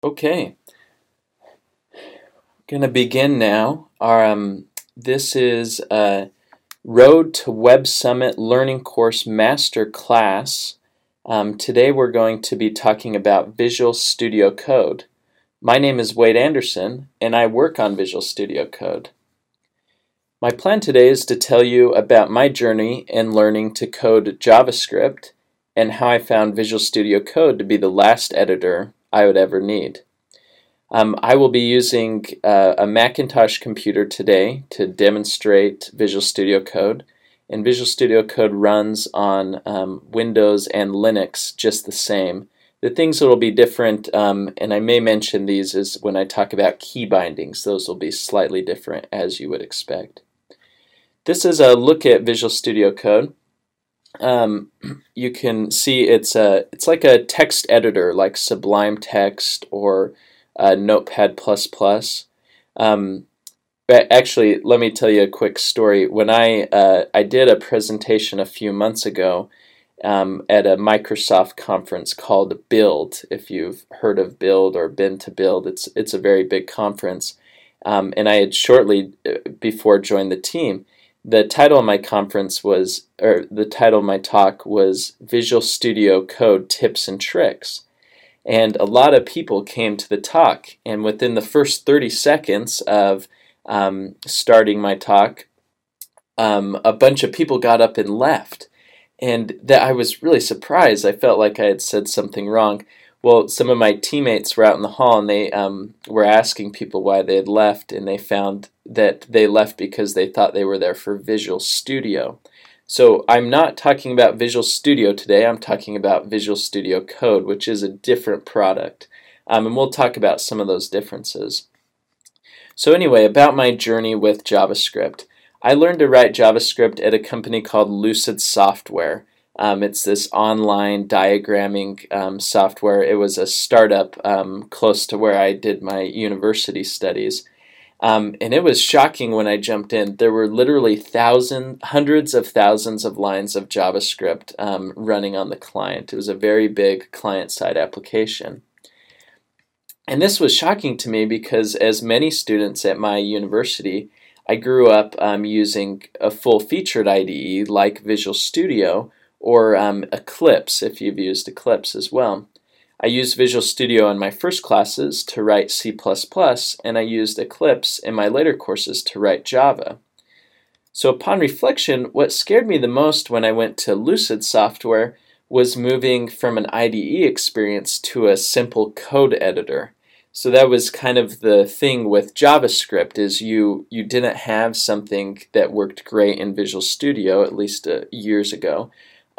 Okay, going to begin now. This is a Road to Web Summit Learning Course Master Class. Today we're going to be talking about Visual Studio Code. My name is Wade Anderson, and I work on Visual Studio Code. My plan today is to tell you about my journey in learning to code JavaScript and how I found Visual Studio Code to be the last editor I would ever need. I will be using a Macintosh computer today to demonstrate Visual Studio Code, and Visual Studio Code runs on Windows and Linux just the same. The things that will be different, and I may mention these, is when I talk about key bindings. Those will be slightly different, as you would expect. This is a look at Visual Studio Code. You can see it's like a text editor, like Sublime Text or Notepad++. But actually, let me tell you a quick story. When I did a presentation a few months ago at a Microsoft conference called Build. If you've heard of Build or been to Build, it's a very big conference. And I had shortly before joined the team. The title of my conference was, or the title of my talk was Visual Studio Code Tips and Tricks. And a lot of people came to the talk, and within the first 30 seconds of starting my talk, a bunch of people got up and left. And that I was really surprised. I felt like I had said something wrong. Well, some of my teammates were out in the hall, and they were asking people why they had left, and they found that they left because they thought they were there for Visual Studio. So I'm not talking about Visual Studio today. I'm talking about Visual Studio Code, which is a different product. And we'll talk about some of those differences. So anyway, about my journey with JavaScript. I learned to write JavaScript at a company called Lucid Software. It's this online diagramming software. It was a startup close to where I did my university studies. And it was shocking when I jumped in. There were literally hundreds of thousands of lines of JavaScript running on the client. It was a very big client-side application. And this was shocking to me because, as many students at my university, I grew up using a full-featured IDE like Visual Studio or Eclipse, if you've used Eclipse as well. I used Visual Studio in my first classes to write C++, and I used Eclipse in my later courses to write Java. So upon reflection, what scared me the most when I went to Lucid Software was moving from an IDE experience to a simple code editor. So that was kind of the thing with JavaScript, is you didn't have something that worked great in Visual Studio, at least years ago.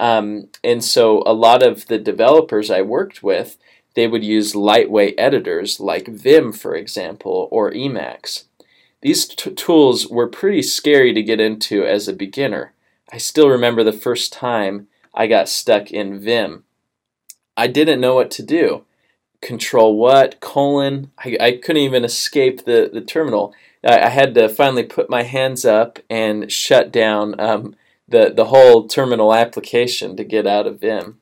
And so a lot of the developers I worked with, they would use lightweight editors like Vim, for example, or Emacs. These tools were pretty scary to get into as a beginner. I still remember the first time I got stuck in Vim. I didn't know what to do. Control what? Colon? I couldn't even escape the terminal. I had to finally put my hands up and shut down the whole terminal application to get out of Vim.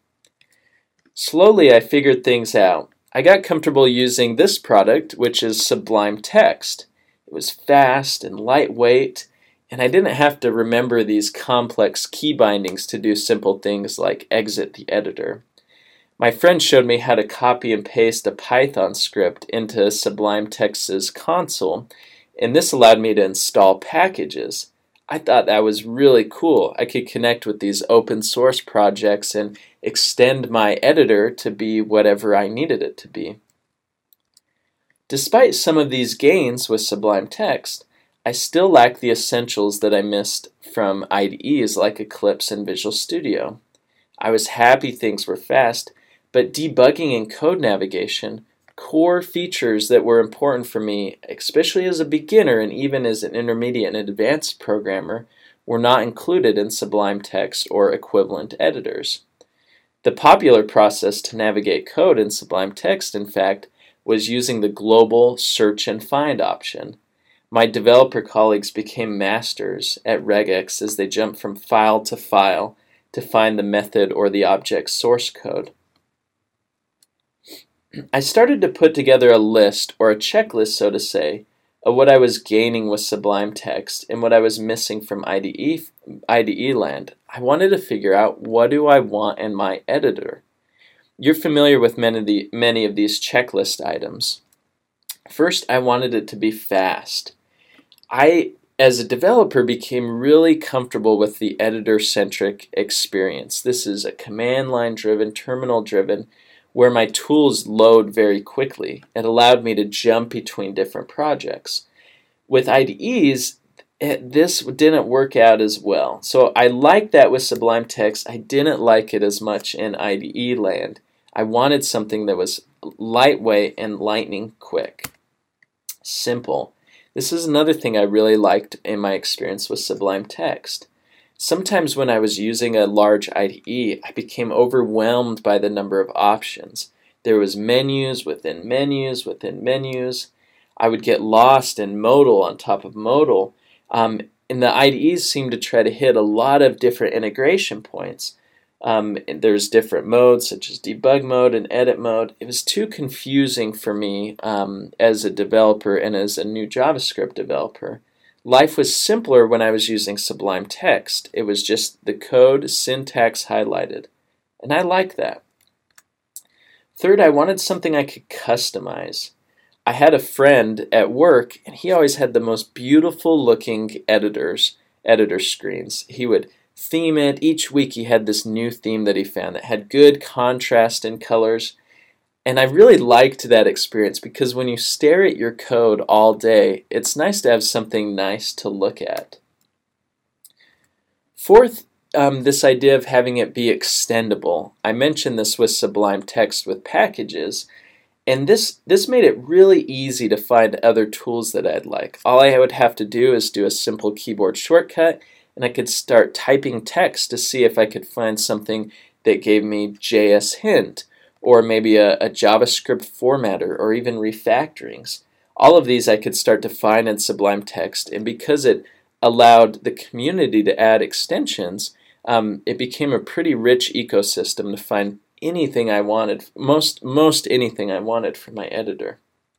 Slowly I figured things out. I got comfortable using this product, which is Sublime Text. It was fast and lightweight, and I didn't have to remember these complex key bindings to do simple things like exit the editor. My friend showed me how to copy and paste a Python script into Sublime Text's console, and this allowed me to install packages. I thought that was really cool. I could connect with these open source projects and extend my editor to be whatever I needed it to be. Despite some of these gains with Sublime Text, I still lack the essentials that I missed from IDEs like Eclipse and Visual Studio. I was happy things were fast, but debugging and code navigation, core features that were important for me, especially as a beginner and even as an intermediate and advanced programmer, were not included in Sublime Text or equivalent editors. The popular process to navigate code in Sublime Text, in fact, was using the global search and find option. My developer colleagues became masters at regex as they jumped from file to find the method or the object source code. I started to put together a list, or a checklist, so to say, of what I was gaining with Sublime Text and what I was missing from IDE land. I wanted to figure out, what do I want in my editor? You're familiar with many of these checklist items. First, I wanted it to be fast. I, as a developer, became really comfortable with the editor-centric experience. This is a command line driven, terminal driven, where my tools load very quickly. It allowed me to jump between different projects. With IDEs, this didn't work out as well. So I liked that with Sublime Text. I didn't like it as much in IDE land. I wanted something that was lightweight and lightning quick. Simple. This is another thing I really liked in my experience with Sublime Text. Sometimes when I was using a large IDE, I became overwhelmed by the number of options. There was menus within menus within menus. I would get lost in modal on top of modal. And the IDEs seemed to try to hit a lot of different integration points. There's different modes, such as debug mode and edit mode. It was too confusing for me as a developer and as a new JavaScript developer. Life was simpler when I was using Sublime Text. It was just the code, syntax highlighted. And I like that. Third, I wanted something I could customize. I had a friend at work, and he always had the most beautiful looking editor screens. He would theme it. Each week he had this new theme that he found that had good contrast in colors. And I really liked that experience because when you stare at your code all day, it's nice to have something nice to look at. Fourth, this idea of having it be extendable. I mentioned this with Sublime Text with packages, and this made it really easy to find other tools that I'd like. All I would have to do is do a simple keyboard shortcut, and I could start typing text to see if I could find something that gave me JS hint, or maybe a JavaScript formatter, or even refactorings. All of these I could start to find in Sublime Text, and because it allowed the community to add extensions, it became a pretty rich ecosystem to find anything I wanted, most anything I wanted from my editor.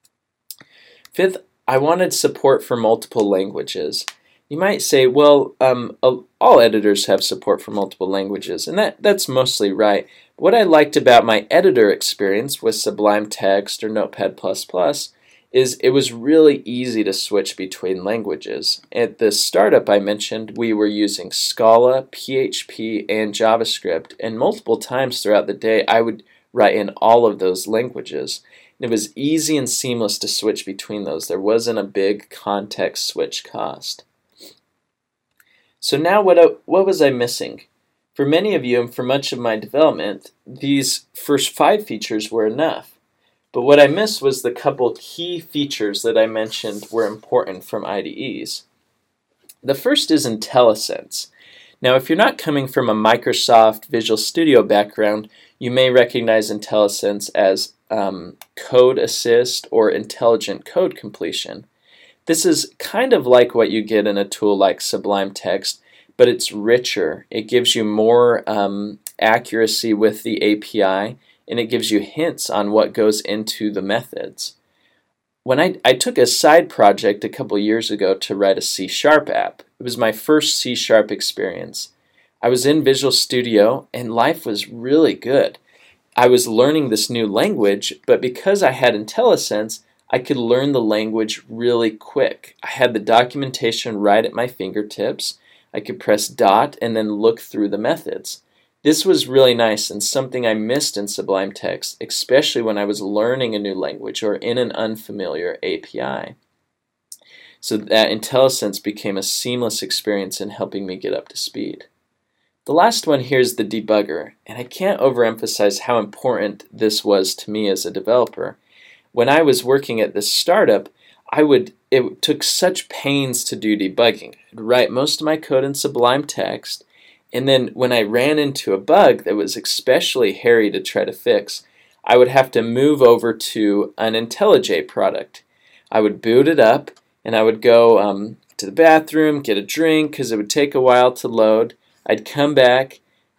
Fifth, I wanted support for multiple languages. You might say, well, all editors have support for multiple languages, and that's mostly right. What I liked about my editor experience with Sublime Text or Notepad++ is it was really easy to switch between languages. At the startup I mentioned, we were using Scala, PHP, and JavaScript, and multiple times throughout the day I would write in all of those languages. It was easy and seamless to switch between those. There wasn't a big context switch cost. So now what was I missing? For many of you and for much of my development, these first 5 features were enough. But what I missed was the couple key features that I mentioned were important from IDEs. The first is IntelliSense. Now, if you're not coming from a Microsoft Visual Studio background, you may recognize IntelliSense as Code Assist or Intelligent Code Completion. This is kind of like what you get in a tool like Sublime Text, but it's richer. It gives you more accuracy with the API, and it gives you hints on what goes into the methods. When I took a side project a couple years ago to write a C# app. It was my first C# experience. I was in Visual Studio, and life was really good. I was learning this new language, but because I had IntelliSense, I could learn the language really quick. I had the documentation right at my fingertips. I could press dot and then look through the methods. This was really nice and something I missed in Sublime Text, especially when I was learning a new language or in an unfamiliar API. So that IntelliSense became a seamless experience in helping me get up to speed. The last one here is the debugger, and I can't overemphasize how important this was to me as a developer. When I was working at this startup, it took such pains to do debugging. I'd write most of my code in Sublime Text, and then when I ran into a bug that was especially hairy to try to fix, I would have to move over to an IntelliJ product. I would boot it up, and I would go to the bathroom, get a drink, because it would take a while to load. I'd come back,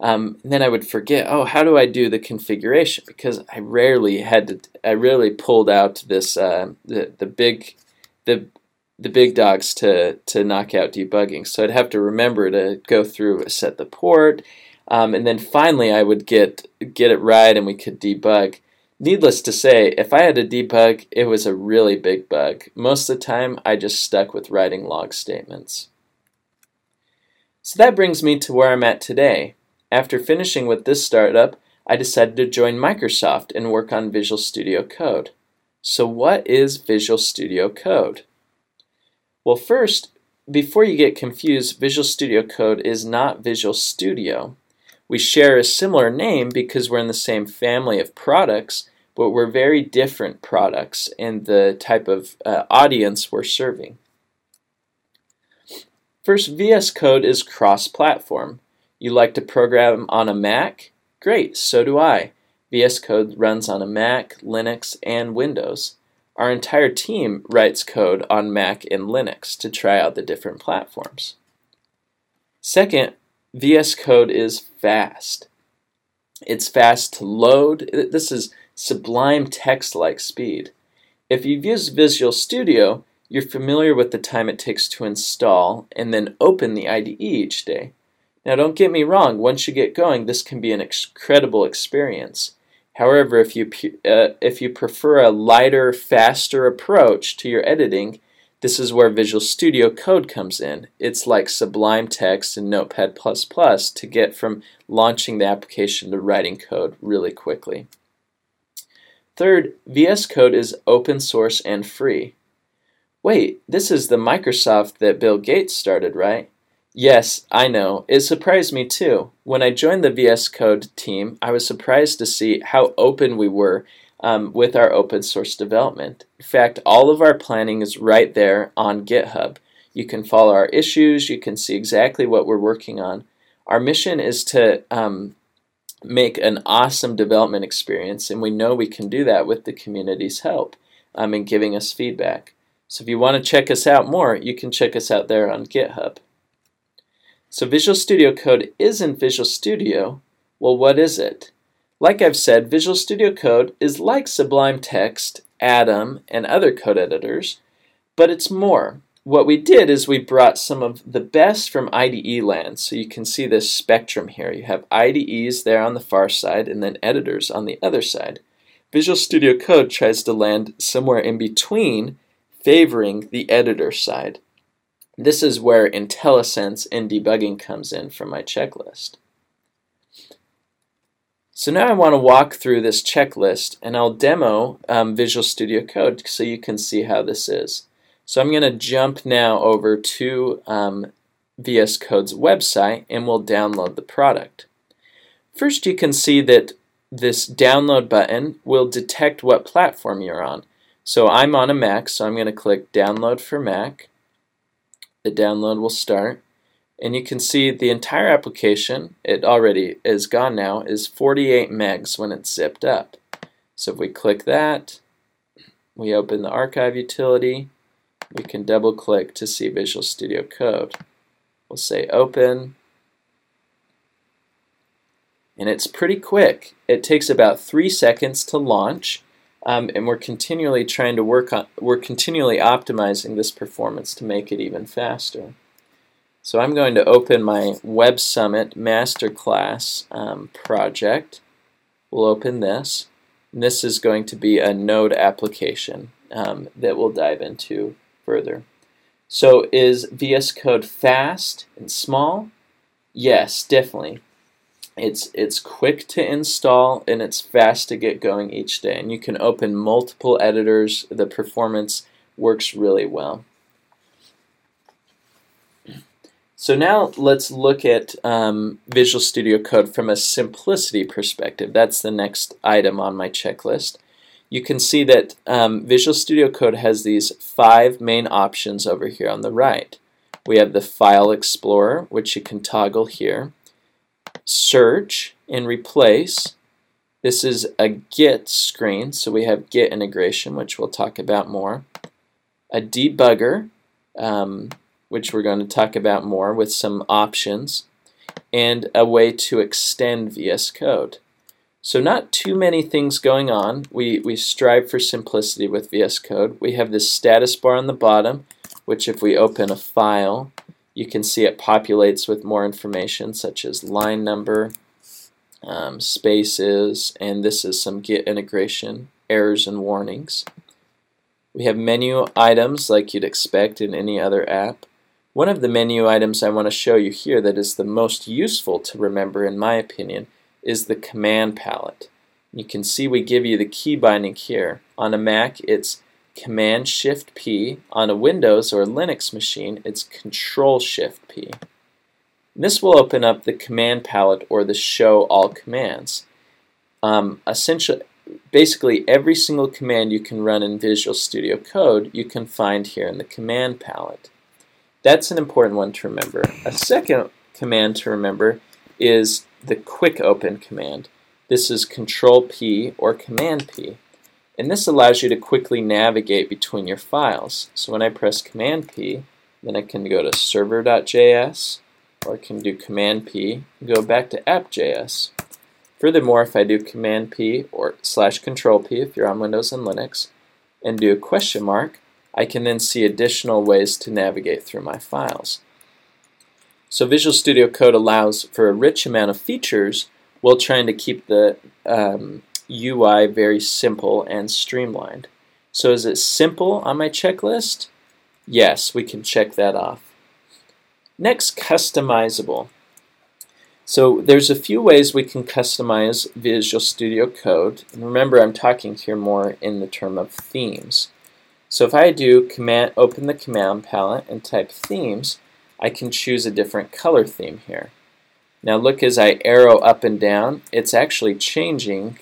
And then I would forget, oh, how do I do the configuration? Because I rarely pulled out this the big dogs to knock out debugging. So I'd have to remember to go through, set the port, and then finally I would get it right and we could debug. Needless to say, if I had to debug, it was a really big bug. Most of the time, I just stuck with writing log statements. So that brings me to where I'm at today. After finishing with this startup, I decided to join Microsoft and work on Visual Studio Code. So what is Visual Studio Code? Well, first, before you get confused, Visual Studio Code is not Visual Studio. We share a similar name because we're in the same family of products, but we're very different products in the type of audience we're serving. First, VS Code is cross-platform. You like to program on a Mac? Great, so do I. VS Code runs on a Mac, Linux, and Windows. Our entire team writes code on Mac and Linux to try out the different platforms. Second, VS Code is fast. It's fast to load. This is sublime text-like speed. If you've used Visual Studio, you're familiar with the time it takes to install and then open the IDE each day. Now don't get me wrong, once you get going, this can be an incredible experience. However, if you prefer a lighter, faster approach to your editing, this is where Visual Studio Code comes in. It's like Sublime Text and Notepad++ to get from launching the application to writing code really quickly. Third, VS Code is open source and free. Wait, this is the Microsoft that Bill Gates started, right? Yes, I know. It surprised me too. When I joined the VS Code team, I was surprised to see how open we were with our open source development. In fact, all of our planning is right there on GitHub. You can follow our issues, you can see exactly what we're working on. Our mission is to make an awesome development experience, and we know we can do that with the community's help in giving us feedback. So if you want to check us out more, you can check us out there on GitHub. So Visual Studio Code isn't Visual Studio. Well, what is it? Like I've said, Visual Studio Code is like Sublime Text, Atom, and other code editors, but it's more. What we did is we brought some of the best from IDE land. So you can see this spectrum here. You have IDEs there on the far side and then editors on the other side. Visual Studio Code tries to land somewhere in between, favoring the editor side. This is where IntelliSense and debugging comes in from my checklist. So now I want to walk through this checklist and I'll demo Visual Studio Code so you can see how this is. So I'm going to jump now over to VS Code's website and we'll download the product. First, you can see that this download button will detect what platform you're on. So I'm on a Mac, so I'm going to click Download for Mac. The download will start. And you can see the entire application, it already is gone now, is 48 megs when it's zipped up. So if we click that, we open the archive utility, we can double click to see Visual Studio Code. We'll say open, and it's pretty quick. It takes about 3 seconds to launch, and we're continually optimizing this performance to make it even faster. So I'm going to open my Web Summit Masterclass project. We'll open this. And this is going to be a Node application that we'll dive into further. So is VS Code fast and small? Yes, definitely. It's quick to install and it's fast to get going each day. And you can open multiple editors. The performance works really well. So now let's look at Visual Studio Code from a simplicity perspective. That's the next item on my checklist. You can see that Visual Studio Code has these 5 main options over here on the right. We have the File Explorer, which you can toggle here. Search and replace. This is a Git screen, so we have Git integration, which we'll talk about more. A debugger, which we're going to talk about more with some options. and a way to extend VS Code. So not too many things going on. We strive for simplicity with VS Code. We have this status bar on the bottom, which if we open a file, you can see it populates with more information such as line number, spaces, and this is some Git integration, errors and warnings. We have menu items like you'd expect in any other app. One of the menu items I want to show you here that is the most useful to remember in my opinion is the command palette. You can see we give you the key binding here. On a Mac it's Command-Shift-P. On a Windows or Linux machine it's Control-Shift-P. This will open up the command palette or the show all commands. Basically every single command you can run in Visual Studio Code you can find here in the command palette. That's an important one to remember. A second command to remember is the quick open command. This is Control-P or Command-P. And this allows you to quickly navigate between your files. So when I press Command-P, then I can go to server.js, or I can do Command-P and go back to app.js. Furthermore, if I do Command-P or /Control-P if you're on Windows and Linux, and do a question mark, I can then see additional ways to navigate through my files. So Visual Studio Code allows for a rich amount of features while trying to keep the UI very simple and streamlined. So is it simple on my checklist? Yes, we can check that off. Next, customizable. So there's a few ways we can customize Visual Studio Code. And remember, I'm talking here more in the term of themes. So if I do open the command palette and type themes, I can choose a different color theme here. Now look, as I arrow up and down, it's actually changing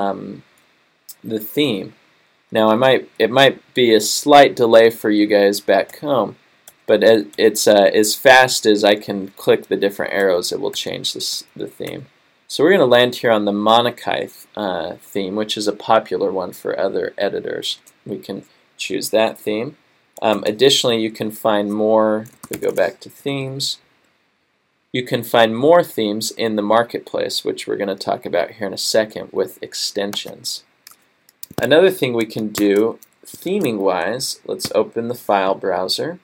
the theme. Now it might be a slight delay for you guys back home, but it's as fast as I can click the different arrows, it will change the theme. So we're going to land here on the Monokai theme, which is a popular one for other editors. We can choose that theme. Additionally, you can find more, if we go back to themes, you can find more themes in the marketplace, which we're going to talk about here in a second with extensions. Another thing we can do theming wise, let's open the file browser.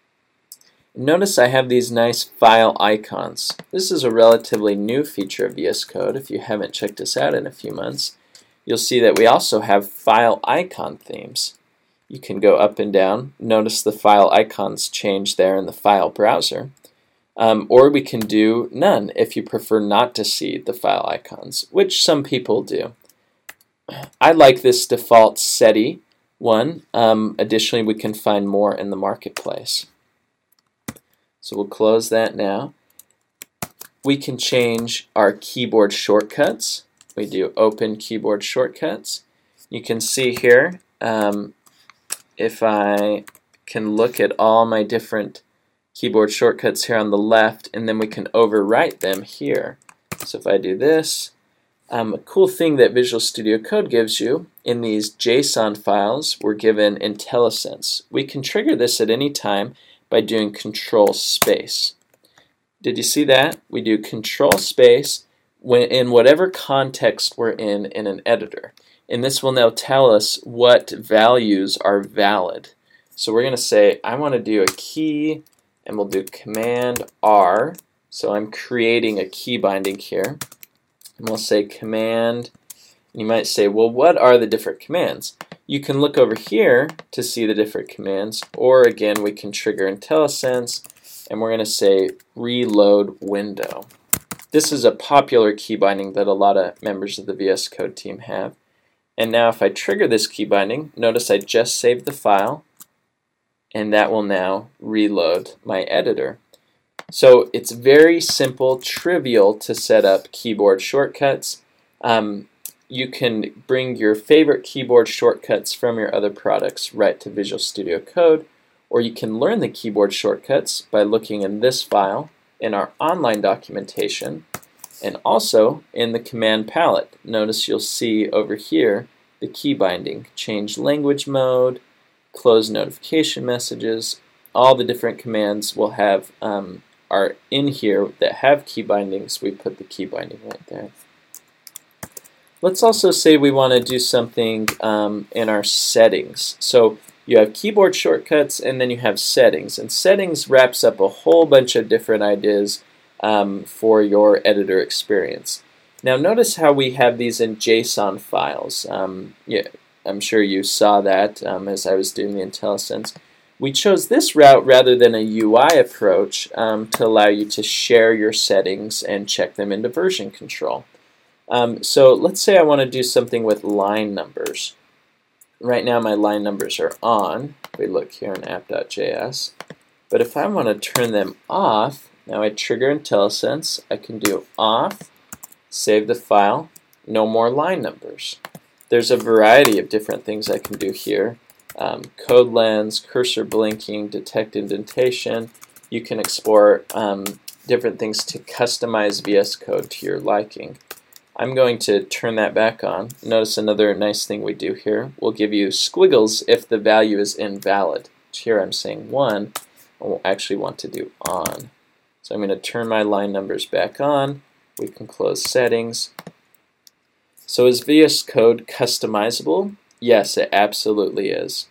Notice I have these nice file icons. This is a relatively new feature of VS Code. If you haven't checked this out in a few months, you'll see that we also have file icon themes. You can go up and down. Notice the file icons change there in the file browser. Or we can do none if you prefer not to see the file icons, which some people do. I like this default SETI one. Additionally, we can find more in the marketplace. So we'll close that now. We can change our keyboard shortcuts. We do open keyboard shortcuts. You can see here, if I can look at all my different keyboard shortcuts here on the left, and then we can overwrite them here. So if I do this, a cool thing that Visual Studio Code gives you in these JSON files, we're given IntelliSense. We can trigger this at any time by doing Control Space. Did you see that? We do Control Space in whatever context we're in an editor. And this will now tell us what values are valid. So we're going to say, I want to do a key, and we'll do Command R. So I'm creating a key binding here. And we'll say Command, and you might say, well, what are the different commands? You can look over here to see the different commands, or again, we can trigger IntelliSense, and we're going to say Reload Window. This is a popular key binding that a lot of members of the VS Code team have. And now if I trigger this key binding, notice I just saved the file, and that will now reload my editor. So it's very simple, trivial to set up keyboard shortcuts. You can bring your favorite keyboard shortcuts from your other products right to Visual Studio Code, or you can learn the keyboard shortcuts by looking in this file in our online documentation, and also in the command palette. Notice you'll see over here the key binding, change language mode, close notification messages. All the different commands will have are in here that have key bindings, we put the key binding right there. Let's also say we want to do something in our settings. So you have keyboard shortcuts and then you have settings. And settings wraps up a whole bunch of different ideas for your editor experience. Now notice how we have these in JSON files. Yeah, I'm sure you saw that as I was doing the IntelliSense. We chose this route rather than a UI approach to allow you to share your settings and check them into version control. So let's say I want to do something with line numbers. Right now my line numbers are on. We look here in app.js. But if I want to turn them off, now I trigger IntelliSense. I can do off, save the file, no more line numbers. There's a variety of different things I can do here. Code lens, cursor blinking, detect indentation. You can explore different things to customize VS Code to your liking. I'm going to turn that back on. Notice another nice thing we do here. We'll give you squiggles if the value is invalid. Here I'm saying 1, I will actually want to do on. So I'm going to turn my line numbers back on. We can close settings. So is VS Code customizable? Yes, it absolutely is.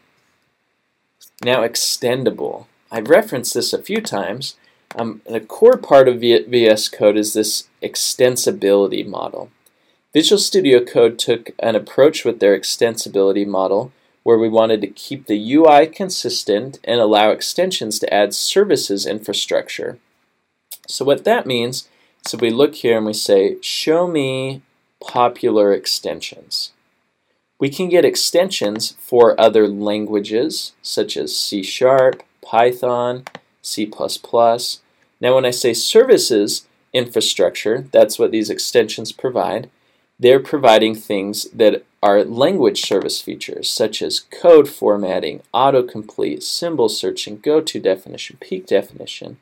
Now extendable. I've referenced this a few times. A core part of VS Code is this extensibility model. Visual Studio Code took an approach with their extensibility model where we wanted to keep the UI consistent and allow extensions to add services infrastructure. So what that means is if we look here and we say, show me popular extensions. We can get extensions for other languages such as C#, Python, C++. Now when I say services infrastructure, that's what these extensions provide. They're providing things that are language service features such as code formatting, autocomplete, symbol searching, go-to definition, peak definition.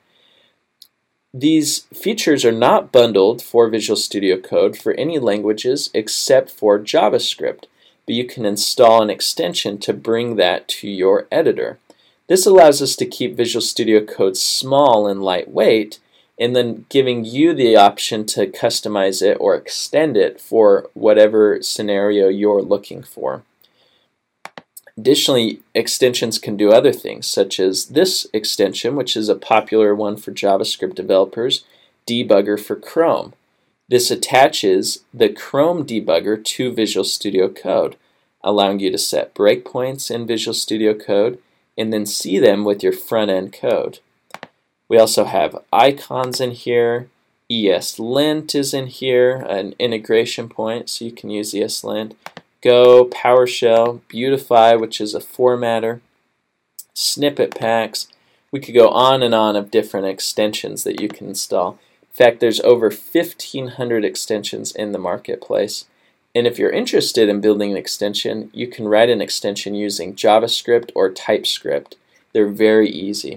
These features are not bundled for Visual Studio Code for any languages except for JavaScript, but you can install an extension to bring that to your editor. This allows us to keep Visual Studio Code small and lightweight, and then giving you the option to customize it or extend it for whatever scenario you're looking for. Additionally, extensions can do other things, such as this extension, which is a popular one for JavaScript developers, Debugger for Chrome. This attaches the Chrome debugger to Visual Studio Code, allowing you to set breakpoints in Visual Studio Code and then see them with your front-end code. We also have icons in here. ESLint is in here, an integration point, so you can use ESLint. Go, PowerShell, Beautify, which is a formatter, snippet packs. We could go on and on of different extensions that you can install. In fact, there's over 1,500 extensions in the marketplace. And if you're interested in building an extension, you can write an extension using JavaScript or TypeScript. They're very easy.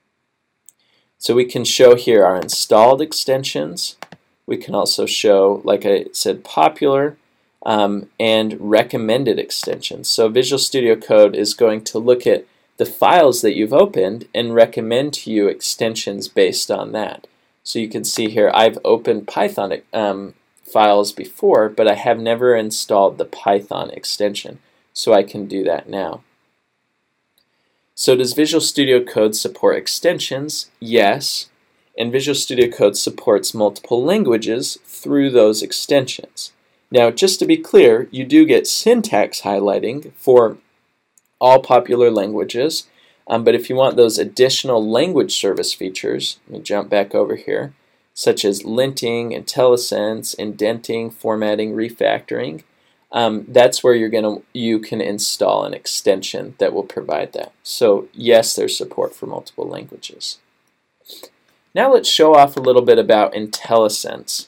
So we can show here our installed extensions. We can also show, like I said, popular and recommended extensions. So Visual Studio Code is going to look at the files that you've opened and recommend to you extensions based on that. So you can see here I've opened Python files before, but I have never installed the Python extension. So I can do that now. So does Visual Studio Code support extensions? Yes. And Visual Studio Code supports multiple languages through those extensions. Now, just to be clear, you do get syntax highlighting for all popular languages, but if you want those additional language service features, let me jump back over here, such as linting, IntelliSense, indenting, formatting, refactoring, that's where you can install an extension that will provide that. So yes, there's support for multiple languages. Now let's show off a little bit about IntelliSense.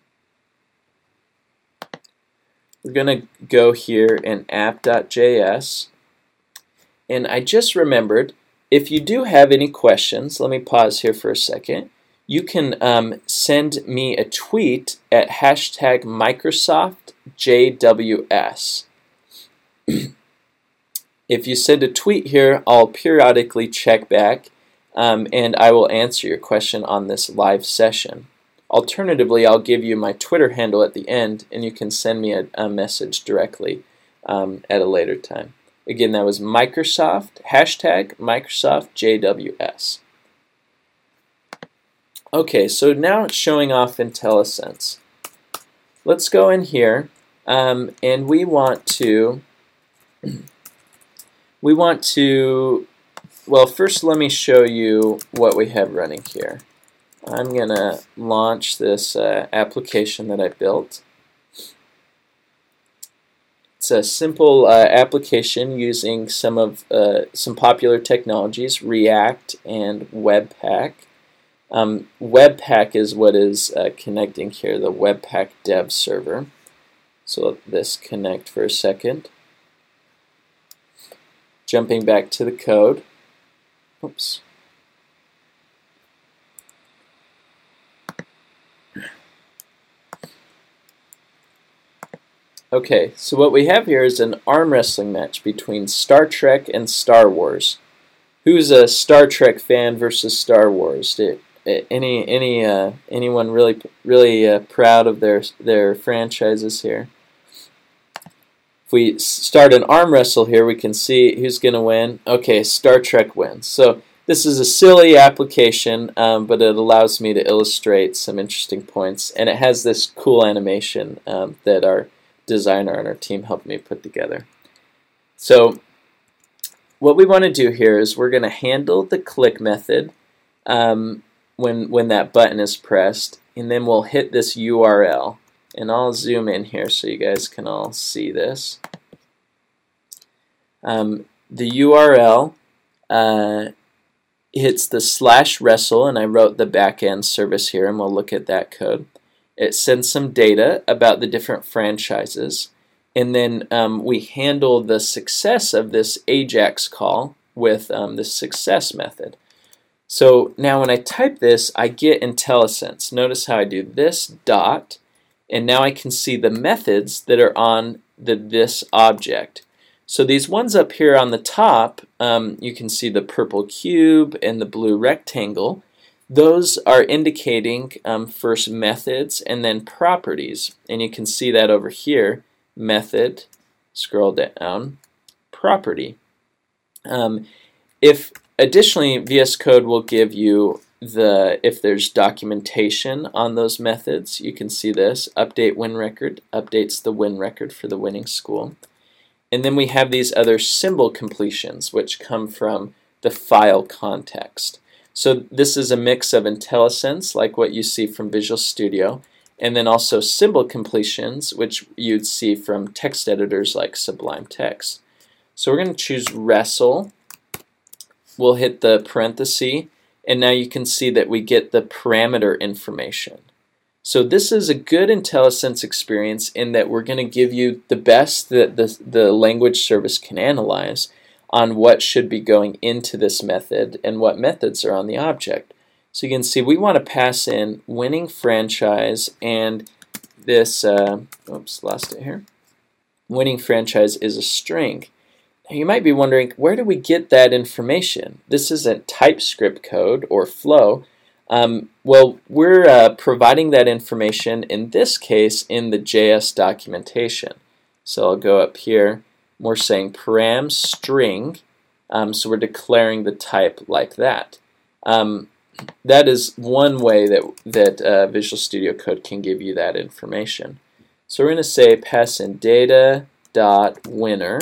We're going to go here in app.js, and I just remembered, if you do have any questions, let me pause here for a second. You can send me a tweet at hashtag MicrosoftJWS. If you send a tweet here, I'll periodically check back and I will answer your question on this live session. Alternatively, I'll give you my Twitter handle at the end, and you can send me a message directly at a later time. Again, that was Microsoft, hashtag Microsoft JWS. Okay, so now it's showing off IntelliSense. Let's go in here, and we want to, well, first let me show you what we have running here. I'm going to launch this application that I built. It's a simple application using some popular technologies, React and Webpack. Webpack is what is connecting here, the Webpack dev server. So let this connect for a second. Jumping back to the code. Oops. Okay, so what we have here is an arm wrestling match between Star Trek and Star Wars. Who's a Star Trek fan versus Star Wars? Anyone really proud of their franchises here? If we start an arm wrestle here, we can see who's going to win. Okay, Star Trek wins. So this is a silly application, but it allows me to illustrate some interesting points, and it has this cool animation that our designer on our team helped me put together. So what we want to do here is we're going to handle the click method when that button is pressed, and then we'll hit this URL. And I'll zoom in here so you guys can all see this. The URL hits the /wrestle, and I wrote the backend service here, and we'll look at that code. It sends some data about the different franchises, and then we handle the success of this AJAX call with the success method. So now when I type this, I get IntelliSense. Notice how I do this dot, and now I can see the methods that are on this object. So these ones up here on the top, you can see the purple cube and the blue rectangle. Those are indicating first methods and then properties, and you can see that over here, method, scroll down, property. If additionally, VS Code will give you if there's documentation on those methods. You can see this, update win record, updates the win record for the winning school. And then we have these other symbol completions, which come from the file context. So this is a mix of IntelliSense, like what you see from Visual Studio, and then also symbol completions, which you'd see from text editors like Sublime Text. So we're going to choose wrestle. We'll hit the parenthesis, and now you can see that we get the parameter information. So this is a good IntelliSense experience in that we're going to give you the best that the language service can analyze on what should be going into this method and what methods are on the object. So you can see we want to pass in winning franchise, and this, oops, lost it here. Winning franchise is a string. Now you might be wondering, where do we get that information? This isn't TypeScript code or Flow. Well, we're providing that information, in this case, in the JS documentation. So I'll go up here. We're saying param string, so we're declaring the type like that. That is one way that Visual Studio Code can give you that information. So we're going to say pass in data.winner,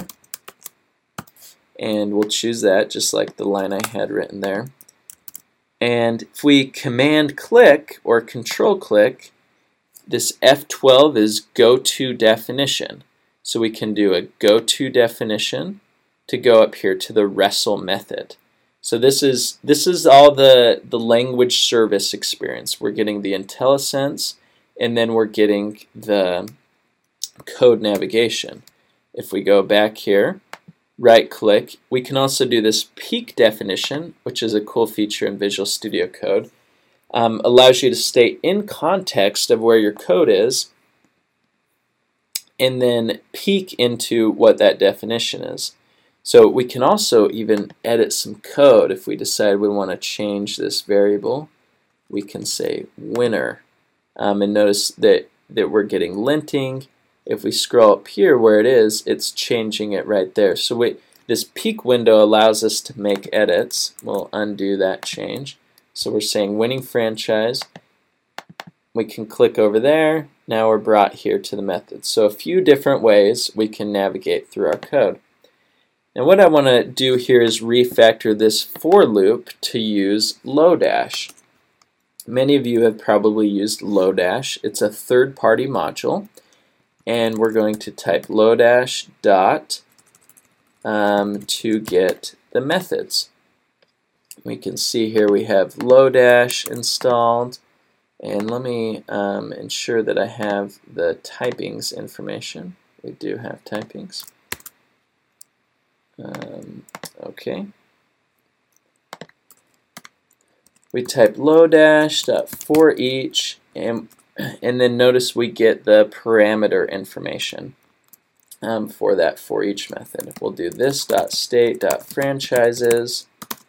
and we'll choose that just like the line I had written there. And if we command click or control click, this F12 is go to definition. So we can do a go to definition to go up here to the wrestle method. So this is all the language service experience. We're getting the IntelliSense, and then we're getting the code navigation. If we go back here, right click, we can also do this peak definition, which is a cool feature in Visual Studio Code. Allows you to stay in context of where your code is, and then peek into what that definition is. So we can also even edit some code if we decide we want to change this variable. We can say winner, and notice that we're getting linting. If we scroll up here where it is, it's changing it right there. So this peek window allows us to make edits. We'll undo that change. So we're saying winning franchise. We can click over there. Now we're brought here to the method. So a few different ways we can navigate through our code. Now what I want to do here is refactor this for loop to use Lodash. Many of you have probably used Lodash. It's a third-party module, and we're going to type Lodash dot to get the methods. We can see here we have Lodash installed, and let me ensure that I have the typings information. We do have typings. Okay. We type Lodash.forEach, and then notice we get the parameter information for that for each method. We'll do this.state.franchises,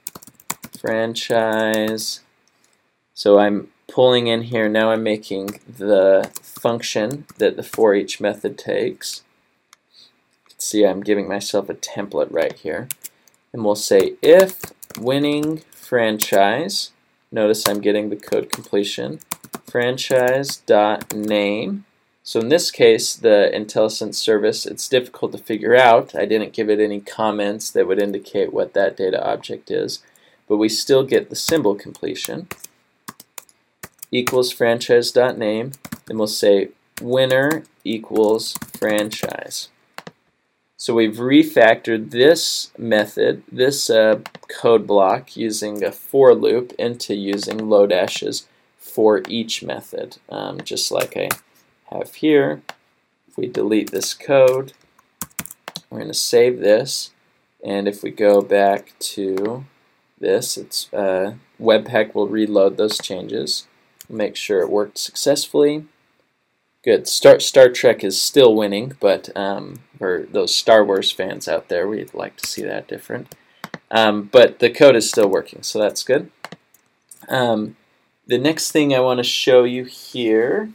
franchise. So I'm pulling in here, now I'm making the function that the for each method takes. You can see I'm giving myself a template right here. And we'll say if winning franchise, notice I'm getting the code completion, franchise.name. So in this case, the IntelliSense service, it's difficult to figure out. I didn't give it any comments that would indicate what that data object is, but we still get the symbol completion equals franchise.name, and we'll say winner equals franchise. So we've refactored this method, this code block, using a for loop into using Lodash's for each method, just like I have here. If we delete this code, we're going to save this, and if we go back to this, it's Webpack will reload those changes, make sure it worked successfully. Good. Star Trek is still winning, but for those Star Wars fans out there, we'd like to see that different. But the code is still working, so that's good. The next thing I want to show you here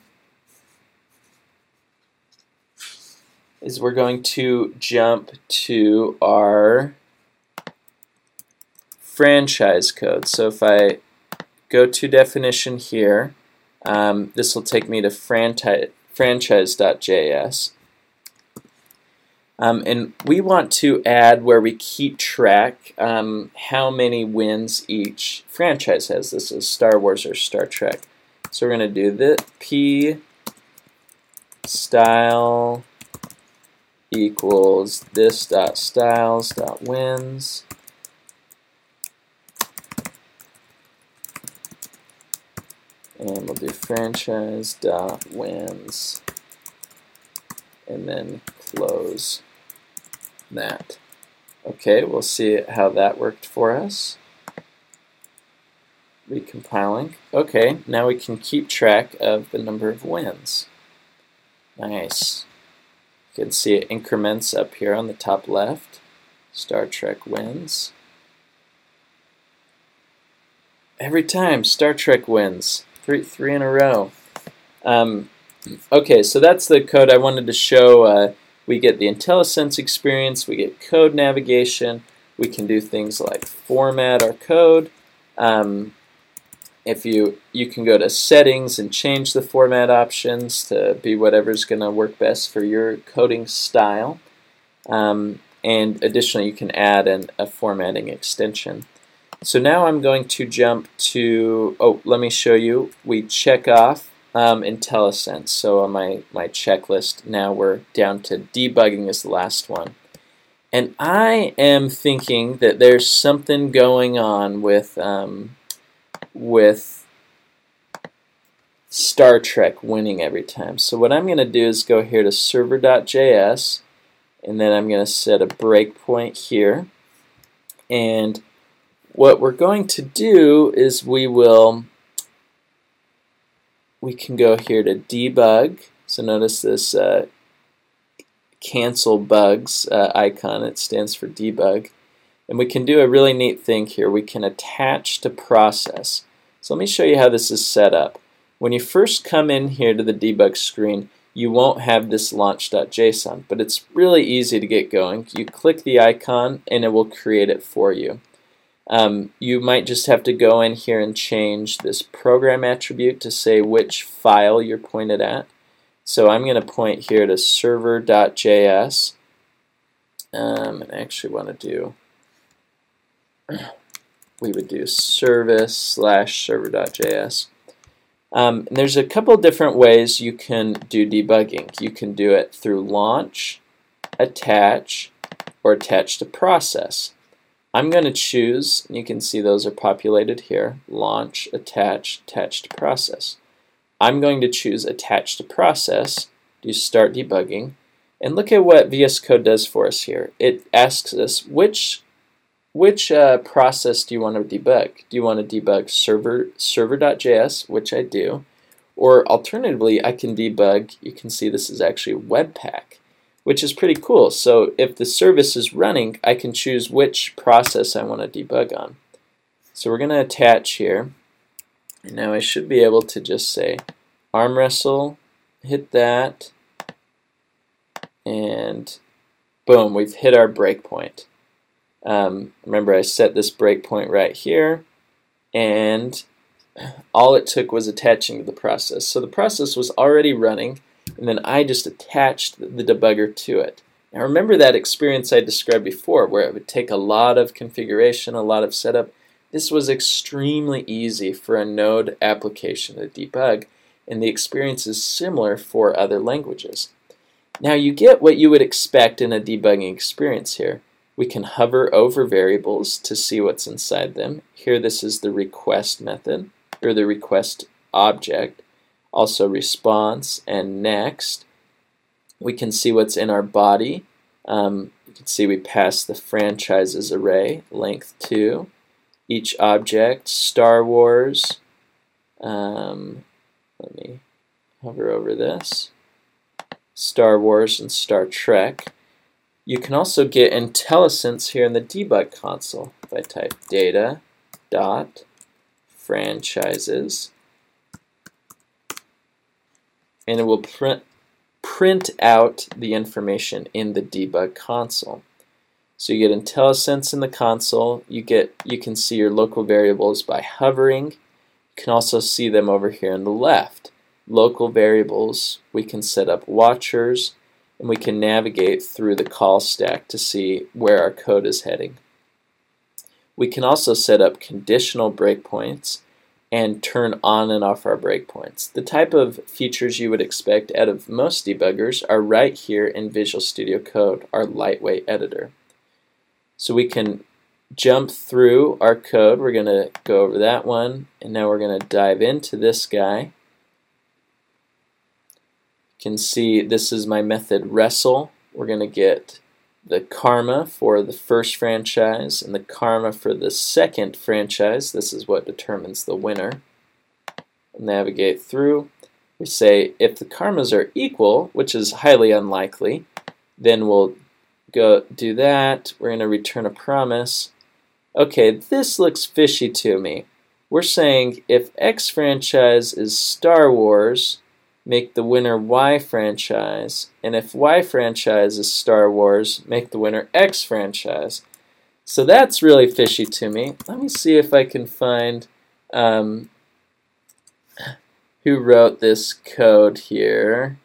is we're going to jump to our franchise code. So if I go to definition here, this will take me to franchise.js. And we want to add where we keep track how many wins each franchise has. This is Star Wars or Star Trek. So we're going to do the p style equals this.styles.wins. And we'll do franchise.wins and then close that. Okay, we'll see how that worked for us. Recompiling. Okay, now we can keep track of the number of wins. Nice. You can see it increments up here on the top left. Star Trek wins. Every time Star Trek wins. Three in a row. Okay, so that's the code I wanted to show. We get the IntelliSense experience, we get code navigation, we can do things like format our code. If you can go to settings and change the format options to be whatever's going to work best for your coding style. And additionally, you can add a formatting extension. So now I'm going to jump to, let me show you. We check off IntelliSense. So on my checklist, now we're down to debugging is the last one. And I am thinking that there's something going on with Star Trek winning every time. So what I'm going to do is go here to server.js, and then I'm going to set a breakpoint here. And what we're going to do is we can go here to debug. So notice this cancel bugs icon. It stands for debug. And we can do a really neat thing here. We can attach to process. So let me show you how this is set up. When you first come in here to the debug screen, you won't have this launch.json, but it's really easy to get going. You click the icon and it will create it for you. You might just have to go in here and change this program attribute to say which file you're pointed at. So I'm going to point here to server.js. And I actually want to do, we would do service/server.js. And there's a couple different ways you can do debugging. You can do it through launch, attach, or attach to process. I'm going to choose, and you can see those are populated here, launch, attach, attach to process. I'm going to choose attach to process, do start debugging, and look at what VS Code does for us here. It asks us which process do you want to debug? Do you want to debug server.js, which I do, or alternatively I can debug, you can see this is actually Webpack, which is pretty cool. So if the service is running, I can choose which process I want to debug on. So we're going to attach here, and now I should be able to just say arm wrestle, hit that, and boom, we've hit our breakpoint. Remember, I set this breakpoint right here, and all it took was attaching to the process. So the process was already running, and then I just attached the debugger to it. Now remember that experience I described before, where it would take a lot of configuration, a lot of setup. This was extremely easy for a Node application to debug, and the experience is similar for other languages. Now you get what you would expect in a debugging experience here. We can hover over variables to see what's inside them. Here this is the request method, or the request object. Also response and next. We can see what's in our body. You can see we pass the franchises array, length 2. Each object, Star Wars. Let me hover over this. Star Wars and Star Trek. You can also get IntelliSense here in the debug console. If I type data dot franchises, and it will print out the information in the debug console. So you get IntelliSense in the console. You can see your local variables by hovering. You can also see them over here on the left. Local variables, we can set up watchers, and we can navigate through the call stack to see where our code is heading. We can also set up conditional breakpoints and turn on and off our breakpoints. The type of features you would expect out of most debuggers are right here in Visual Studio Code, our lightweight editor. So we can jump through our code. We're going to go over that one, and now we're going to dive into this guy. You can see this is my method wrestle. We're going to get the karma for the first franchise and the karma for the second franchise. This is what determines the winner. We'll navigate through. We say if the karmas are equal, which is highly unlikely, then we'll go do that. We're going to return a promise. Okay, this looks fishy to me. We're saying if X franchise is Star Wars, make the winner Y franchise, and if Y franchise is Star Wars, make the winner X franchise. So that's really fishy to me. Let me see if I can find who wrote this code here.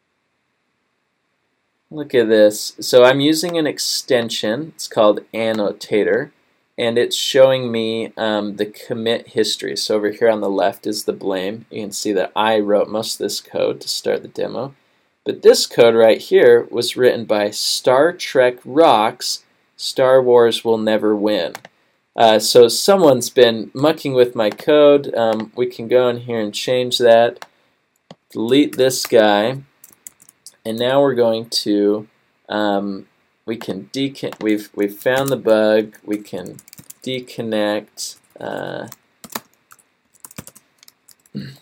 Look at this. So I'm using an extension. It's called Annotator, and it's showing me the commit history. So over here on the left is the blame. You can see that I wrote most of this code to start the demo. But this code right here was written by Star Trek Rocks, Star Wars Will Never Win. So someone's been mucking with my code. We can go in here and change that. Delete this guy. And now we're going to we've found the bug. We can deconnect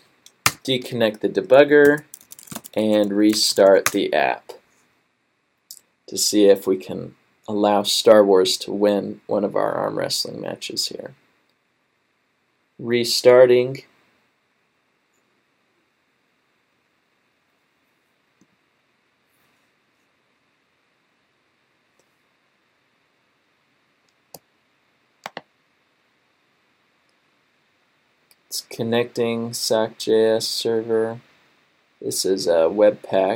the debugger and restart the app. to see if we can allow Star Wars to win one of our arm wrestling matches here. Restarting. It's connecting SockJS server. This is a Webpack.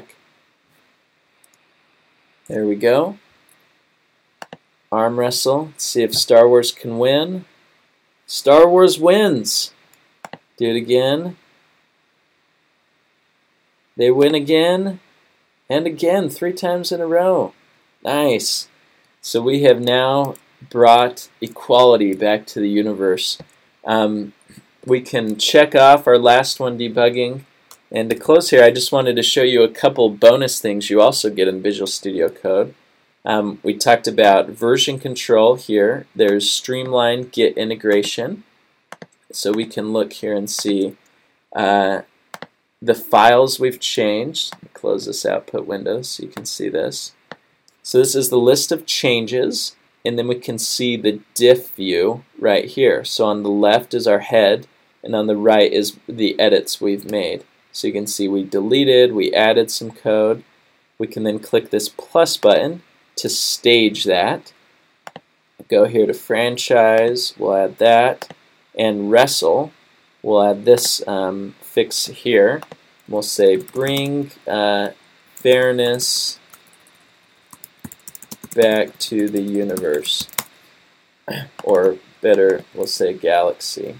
There we go. Arm wrestle. Let's see if Star Wars can win. Star Wars wins. Do it again. They win again and again, 3 times in a row. Nice. So we have now brought equality back to the universe. We can check off our last one, debugging. And to close here, I just wanted to show you a couple bonus things you also get in Visual Studio Code. We talked about version control here. There's streamline Git integration. So we can look here and see the files we've changed. Close this output window so you can see this. So this is the list of changes, and then we can see the diff view right here. So on the left is our head, and on the right is the edits we've made. So you can see we deleted, we added some code. We can then click this plus button to stage that. Go here to franchise, we'll add that, and wrestle, we'll add this fix here. We'll say bring fairness back to the universe, or better, we'll say galaxy.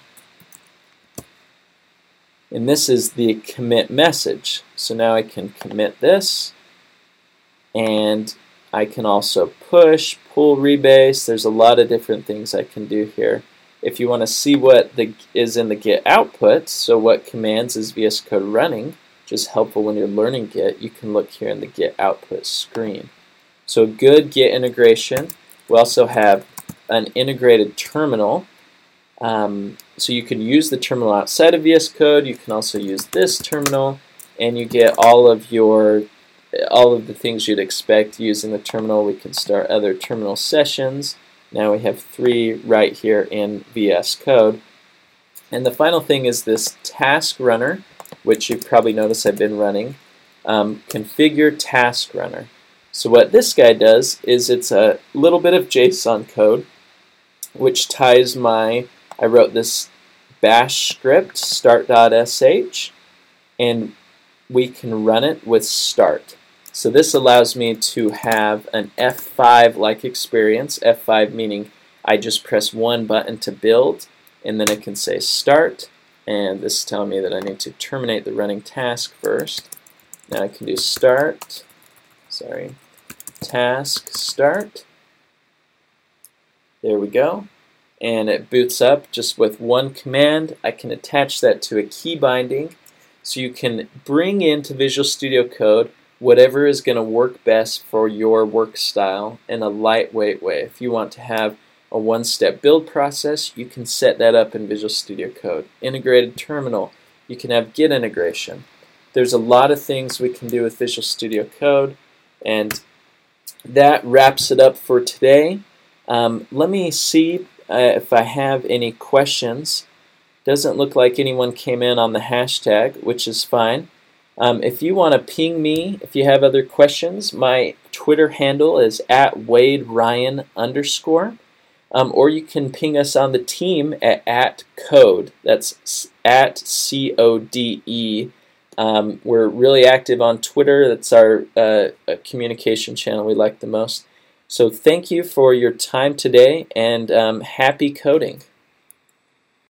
And this is the commit message. So now I can commit this, and I can also push, pull, rebase. There's a lot of different things I can do here. If you want to see what is in the Git output, so what commands is VS Code running, which is helpful when you're learning Git, you can look here in the Git output screen. So good Git integration. We also have an integrated terminal. So you can use the terminal outside of VS Code. You can also use this terminal, and you get all of the things you'd expect using the terminal. We can start other terminal sessions. Now we have 3 right here in VS Code. And the final thing is this task runner, which you've probably noticed I've been running. Configure task runner. So what this guy does is it's a little bit of JSON code which ties I wrote this bash script, start.sh, and we can run it with start. So this allows me to have an F5-like experience, F5 meaning I just press one button to build, and then I can say start, and this is telling me that I need to terminate the running task first. Now I can do task start. There we go. And it boots up just with one command. I can attach that to a key binding, so you can bring into Visual Studio Code whatever is going to work best for your work style in a lightweight way. If you want to have a one-step build process, you can set that up in Visual Studio Code. Integrated terminal, you can have Git integration. There's a lot of things we can do with Visual Studio Code, and that wraps it up for today. Let me see if I have any questions. Doesn't look like anyone came in on the hashtag, which is fine. If you want to ping me, if you have other questions, my Twitter handle is @WadeRyan_, or you can ping us on the team at @code. That's @CODE. We're really active on Twitter. That's our communication channel we like the most. So thank you for your time today, and happy coding.